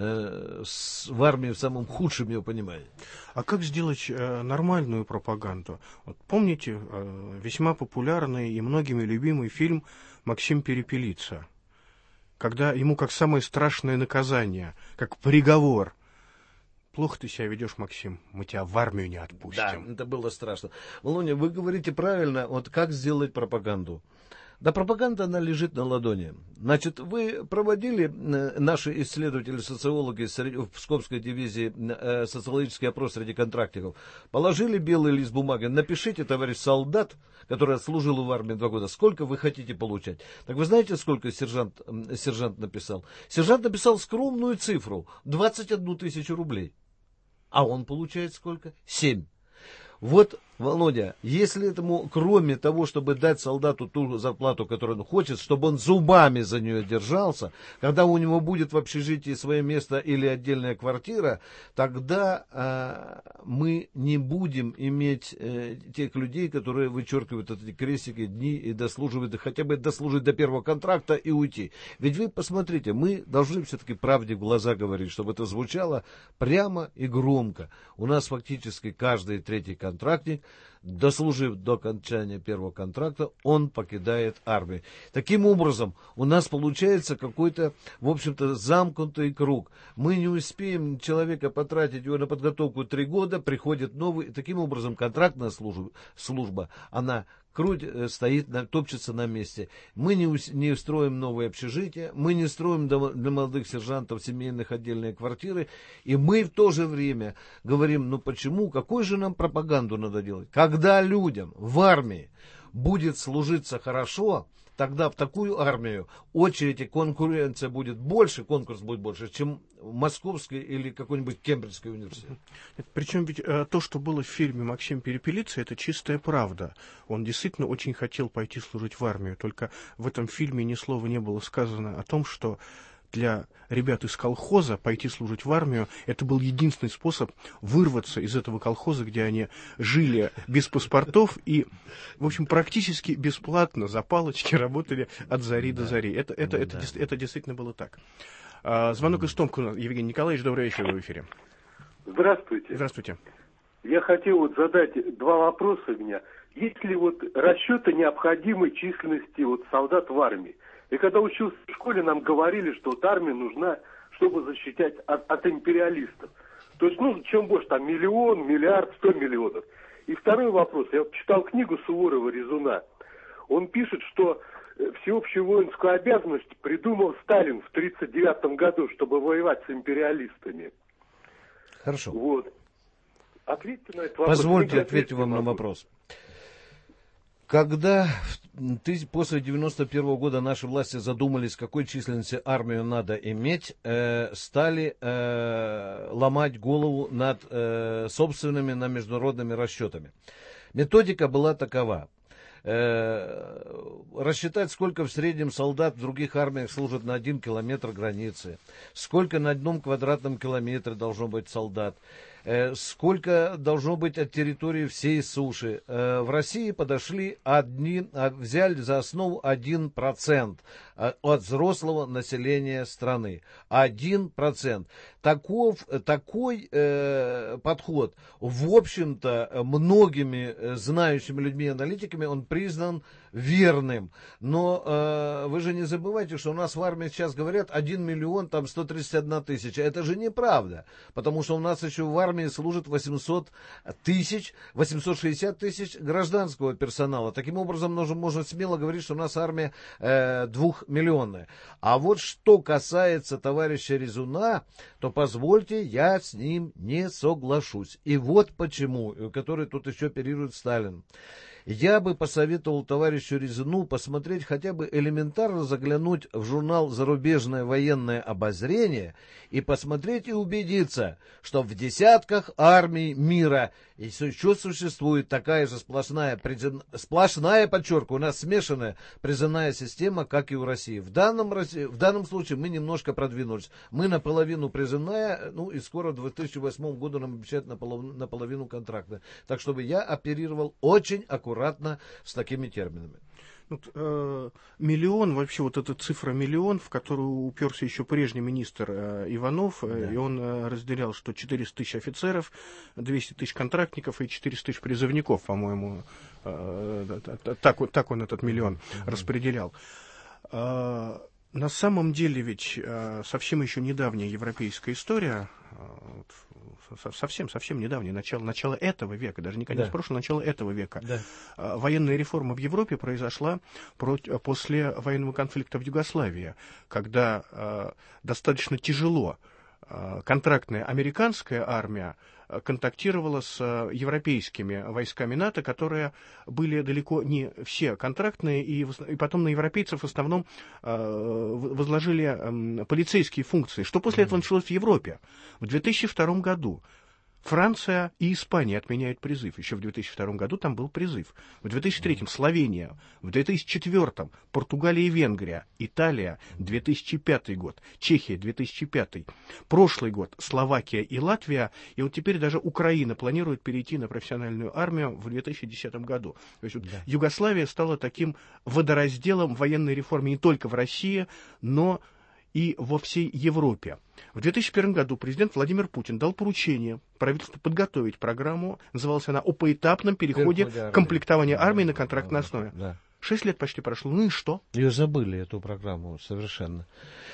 э, с, в армии в самом худшем ее понимании. А как сделать э, нормальную пропаганду? Вот помните э, весьма популярный и многими любимый фильм «Максим Перепелица», когда ему как самое страшное наказание, как приговор: плохо ты себя ведешь, Максим, мы тебя в армию не отпустим. Да, это было страшно. Володя, вы говорите правильно, вот как сделать пропаганду. Да, пропаганда, она лежит на ладони. Значит, вы проводили, наши исследователи, социологи в Псковской дивизии, социологический опрос среди контрактников, положили белый лист бумаги, напишите, товарищ солдат, который отслужил в армии два года, сколько вы хотите получать. Так вы знаете, сколько сержант, сержант написал? Сержант написал скромную цифру, двадцать одну тысячу рублей. А он получает сколько? семь. Вот, Володя, если этому, кроме того, чтобы дать солдату ту зарплату, которую он хочет, чтобы он зубами за нее держался, когда у него будет в общежитии свое место или отдельная квартира, тогда э, мы не будем иметь э, тех людей, которые вычеркивают эти крестики, дни и дослуживают, хотя бы дослужить до первого контракта и уйти. Ведь вы посмотрите, мы должны все-таки правде в глаза говорить, чтобы это звучало прямо и громко. У нас фактически каждый третий контрактник, дослужив до окончания первого контракта, он покидает армию. Таким образом, у нас получается какой-то, в общем-то, замкнутый круг. Мы не успеем человека потратить его на подготовку три года, приходит новый. Таким образом, контрактная служба, служба она крутит, стоит, топчется на месте. Мы не, не строим новые общежития, мы не строим для молодых сержантов семейных отдельные квартиры, и мы в то же время говорим, ну почему, какую же нам пропаганду надо делать? Когда людям в армии будет служиться хорошо, тогда в такую армию очередь и конкуренция будет больше, конкурс будет больше, чем в Московской или какой-нибудь Кембриджский университет. Причем ведь э, то, что было в фильме «Максим Перепелица», это чистая правда. Он действительно очень хотел пойти служить в армию, только в этом фильме ни слова не было сказано о том, что для ребят из колхоза пойти служить в армию, это был единственный способ вырваться из этого колхоза, где они жили без паспортов и, в общем, практически бесплатно за палочки работали от зари да. до зари. Это, это, да. это, это, это действительно было так. А, звонок из Томска. Евгений Николаевич, добрый вечер, вы в эфире. Здравствуйте. Здравствуйте. Я хотел вот задать два вопроса у меня. Есть ли вот расчеты необходимой численности вот солдат в армии? И когда учился в школе, нам говорили, что вот армия нужна, чтобы защищать от, от империалистов. То есть, ну, чем больше, там, миллион, миллиард, сто миллионов. И второй вопрос. Я читал книгу Суворова «Резуна». Он пишет, что всеобщую воинскую обязанность придумал Сталин в тридцать девятом году, чтобы воевать с империалистами. Хорошо. Вот. Ответьте на этот вопрос. Позвольте ответить вам на вопрос. Когда после девяносто первого года наши власти задумались, какой численности армию надо иметь, э, стали э, ломать голову над э, собственными на международными расчетами. Методика была такова. Э, рассчитать, сколько в среднем солдат в других армиях служат на один километр границы, сколько на одном квадратном километре должно быть солдат, сколько должно быть от территории всей суши. В России подошли одни, взяли за основу один процент от взрослого населения страны. один процент. Таков, такой э, подход, в общем-то, многими знающими людьми, аналитиками, он признан верным. Но э, вы же не забывайте, что у нас в армии сейчас говорят один миллион, там сто тридцать одна тысяча. Это же неправда, потому что у нас еще в армии армии служит восемьсот тысяч, восемьсот шестьдесят тысяч гражданского персонала. Таким образом, можно, можно смело говорить, что у нас армия э, двухмиллионная. А вот что касается товарища Резуна, то позвольте, я с ним не соглашусь. И вот почему, который тут еще оперирует Сталин. Я бы посоветовал товарищу Резуну посмотреть, хотя бы элементарно заглянуть в журнал «Зарубежное военное обозрение» и посмотреть и убедиться, что в десятках армий мира еще существует такая же сплошная, сплошная, подчеркиваю, у нас смешанная призывная система, как и у России. В данном, в данном случае мы немножко продвинулись. Мы наполовину призывная, ну и скоро в две тысячи восьмом году нам обещают наполовину контрактная. Так чтобы я оперировал очень аккуратно с такими терминами. Вот, э, миллион, вообще вот эта цифра миллион, в которую уперся еще прежний министр э, Иванов, э, да. И он э, разделял, что четыреста тысяч офицеров, двести тысяч контрактников и четыреста тысяч призывников, по-моему, э, э, так, так он этот миллион mm-hmm. распределял. Э, на самом деле ведь э, совсем еще недавняя европейская история, э, совсем, совсем недавнее, начало, начало этого века, даже не конец да. прошлого, начало этого века. Да. Э, военная реформа в Европе произошла про, после военного конфликта в Югославии, когда э, достаточно тяжело э, контрактная американская армия контактировала с европейскими войсками НАТО, которые были далеко не все контрактные, и, и потом на европейцев в основном э, возложили э, полицейские функции. Что после mm-hmm. этого началось в Европе? В две тысячи втором году Франция и Испания отменяют призыв. Еще в две тысячи втором году там был призыв. В две тысячи третьем Словения, в две тысячи четвёртом Португалия и Венгрия, Италия две тысячи пятый год, Чехия две тысячи пятый, прошлый год Словакия и Латвия, и вот теперь даже Украина планирует перейти на профессиональную армию в две тысячи десятом году. То есть вот да. Югославия стала таким водоразделом военной реформы не только в России, но и во всей Европе. В две тысячи первом году президент Владимир Путин дал поручение правительству подготовить программу, называлась она «О поэтапном переходе к комплектованию армии на контрактной основе». Да. Шесть лет почти прошло, ну и что? Ее забыли, эту программу, совершенно.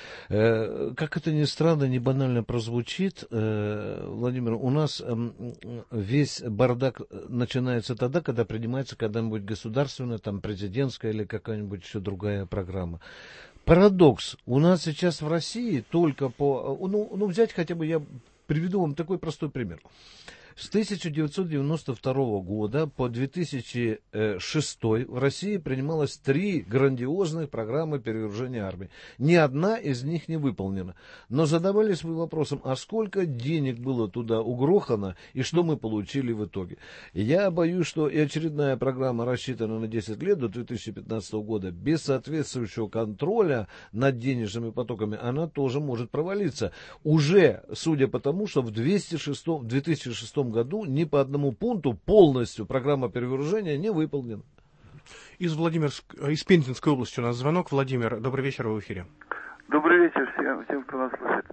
Э, как это ни странно, не банально прозвучит, э, Владимир, у нас э, весь бардак начинается тогда, когда принимается когда-нибудь государственная, там, президентская или какая-нибудь еще другая программа. Парадокс. У нас сейчас в России только по... Ну, ну, взять хотя бы, я приведу вам такой простой пример. С тысяча девятьсот девяносто второго года по две тысячи шестой в России принималось три грандиозных программы перевооружения армии. Ни одна из них не выполнена. Но задавались вы вопросом, а сколько денег было туда угрохано и что мы получили в итоге? Я боюсь, что и очередная программа рассчитана на десять лет до две тысячи пятнадцатого года. Без соответствующего контроля над денежными потоками она тоже может провалиться. Уже, судя по тому, что в две тысячи шестом году ни по одному пункту полностью программа перевооружения не выполнена. Из Владимирск... из Пензенской области у нас звонок. Владимир, добрый вечер, вы в эфире. Добрый вечер всем, всем, кто нас слышит.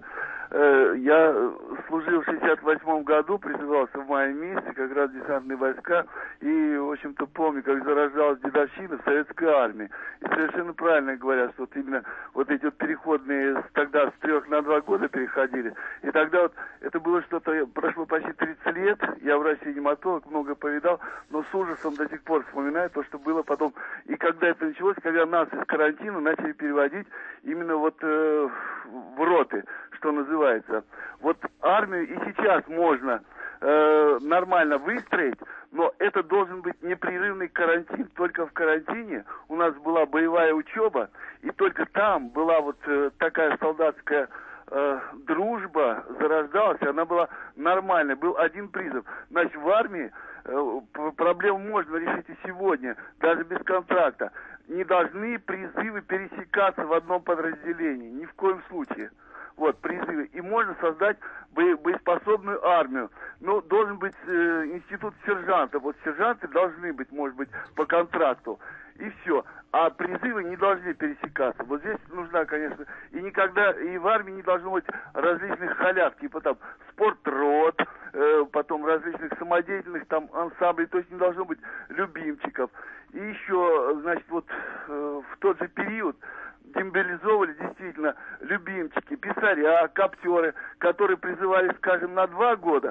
Я служил в шестьдесят восьмом году, призывался в мае месяце, как раз в десантные войска, и, в общем-то, помню, как зарождалась дедовщина в советской армии. И совершенно правильно говорят, что вот именно вот эти вот переходные тогда с трех на два года переходили. И тогда вот это было что-то, прошло почти тридцать лет, я в России нематолог, много повидал, но с ужасом до сих пор вспоминаю то, что было потом. И когда это началось, когда нас из карантина начали переводить именно вот э, в роты, что называется. Вот армию и сейчас можно э, нормально выстроить, но это должен быть непрерывный карантин. Только в карантине у нас была боевая учеба, и только там была вот э, такая солдатская э, дружба, зарождалась, она была нормальной. Был один призыв. Значит, в армии э, проблему можно решить и сегодня, даже без контракта. Не должны призывы пересекаться в одном подразделении, ни в коем случае. Вот, призывы. И можно создать бо- боеспособную армию. Но должен быть э, институт сержантов. Вот сержанты должны быть, может быть, по контракту. И все. А призывы не должны пересекаться. Вот здесь нужна, конечно, и никогда, и в армии не должно быть различных халяв, типа там спортрот, э, потом различных самодеятельных там ансамблей, то есть не должно быть любимчиков. И еще, значит, вот э, в тот же период демобилизовали действительно любимчики, писаря, коптеры, которые призывали, скажем, на два года,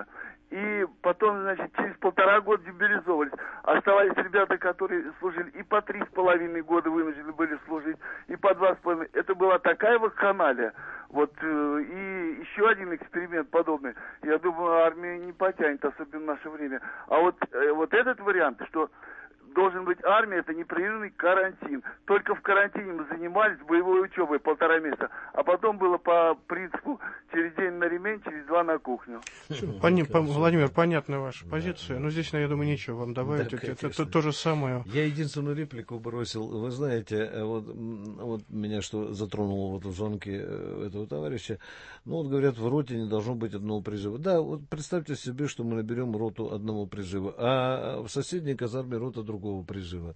И потом, значит, через полтора года демобилизовались. Оставались ребята, которые служили и по три с половиной года вынуждены были служить, и по два с половиной. Это была такая вакханалия. Вот, э, и еще один эксперимент подобный. Я думаю, армия не потянет, особенно в наше время. А вот, э, вот этот вариант, что должен быть армия, это непрерывный карантин. Только в карантине мы занимались боевой учебой полтора месяца, а потом было по принципу через день на ремень, через два на кухню. Пони, по, Владимир, понятна ваша позиция, но здесь, я думаю, нечего вам добавить. Да, это, это, это то же самое. Я единственную реплику бросил. Вы знаете, вот, вот меня что затронуло вот в звонке этого товарища. Ну, вот говорят, в роте не должно быть одного призыва. Да, вот представьте себе, что мы наберем роту одного призыва, а в соседней казарме рота другого призыва.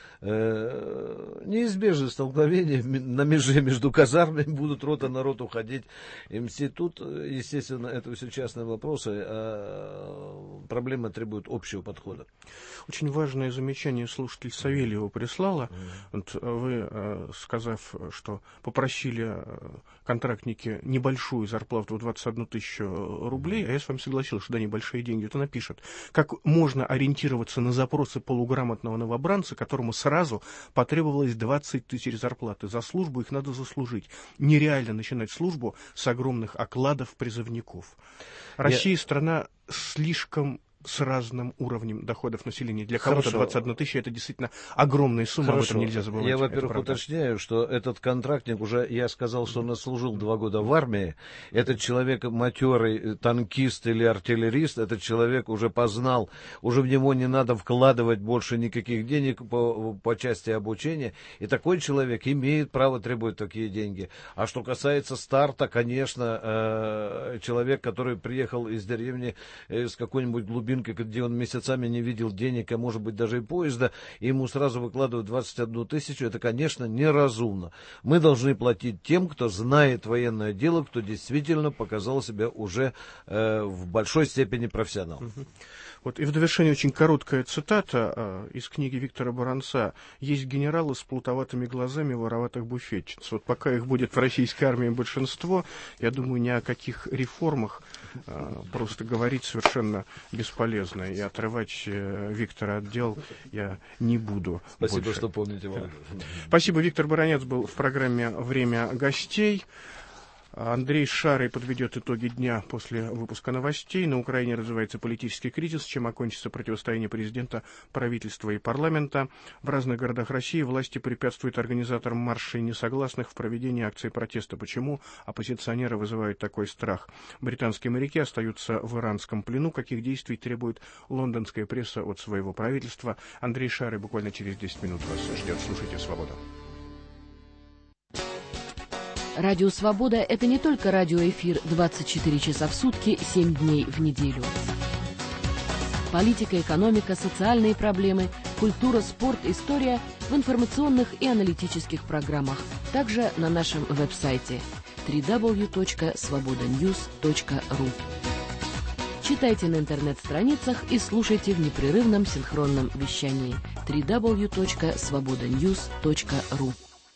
Неизбежное столкновение на меже между казармами, будут рота на роту ходить и мстить. Тут, естественно, это все частные вопросы, а проблема требует общего подхода. Очень важное замечание слушатель Савельева прислала. Вот вы, сказав, что попросили контрактники небольшую зарплату в двадцать одну тысячу рублей, а я с вами согласился, что да, небольшие деньги, это напишет. Как можно ориентироваться на запросы полуграмотного новобранца, которому сразу потребовалось двадцать тысяч зарплаты. За службу их надо заслужить. Нереально начинать службу с огромных окладов призывников. Россия Я... страна слишком с разным уровнем доходов населения. Для кого-то двадцать одна тысяча это действительно огромная сумма, Хорошо. Об этом нельзя забывать. Я, во-первых, уточняю, что этот контрактник уже, я сказал, что он отслужил два года в армии. Этот человек матерый танкист или артиллерист, этот человек уже познал, уже в него не надо вкладывать больше никаких денег по, по части обучения. И такой человек имеет право требовать такие деньги. А что касается старта, конечно, э, человек, который приехал из деревни, из какой-нибудь глубины, где он месяцами не видел денег, а может быть даже и поезда, и ему сразу выкладывают двадцать одну тысячу, это, конечно, неразумно. Мы должны платить тем, кто знает военное дело, кто действительно показал себя уже э, в большой степени профессионал. Вот, и в довершение очень короткая цитата э, из книги Виктора Баранца. «Есть генералы с плутоватыми глазами вороватых буфетчиц». Вот пока их будет в российской армии большинство, я думаю, ни о каких реформах э, просто говорить совершенно бесполезно. И отрывать э, Виктора от дел я не буду. Спасибо, больше. Что помните, Володя. Спасибо. Виктор Баранец был в программе «Время гостей». Андрей Шарый подведет итоги дня после выпуска новостей. На Украине развивается политический кризис, чем окончится противостояние президента, правительства и парламента. В разных городах России власти препятствуют организаторам маршей несогласных в проведении акций протеста. Почему оппозиционеры вызывают такой страх? Британские моряки остаются в иранском плену. Каких действий требует лондонская пресса от своего правительства? Андрей Шарый буквально через десять минут вас ждет. Слушайте «Свобода». Радио «Свобода» — это не только радиоэфир двадцать четыре часа в сутки, семь дней в неделю. Политика, экономика, социальные проблемы, культура, спорт, история в информационных и аналитических программах. Также на нашем веб-сайте дабл ю дабл ю дабл ю точка свобода ньюс точка ру. Читайте на интернет-страницах и слушайте в непрерывном синхронном вещании дабл ю дабл ю дабл ю точка свобода ньюс точка ру.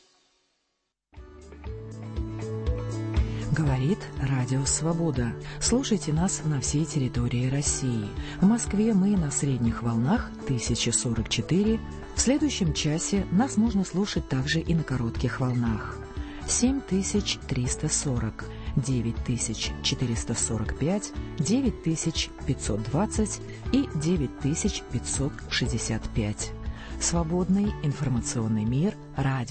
Говорит Радио Свобода. Слушайте нас на всей территории России. В Москве мы на средних волнах тысяча сорок четыре. В следующем часе нас можно слушать также и на коротких волнах. семь тысяч триста сорок, девять тысяч четыреста сорок пять, девять тысяч пятьсот двадцать и девять тысяч пятьсот шестьдесят пять. Свободный информационный мир. Радио.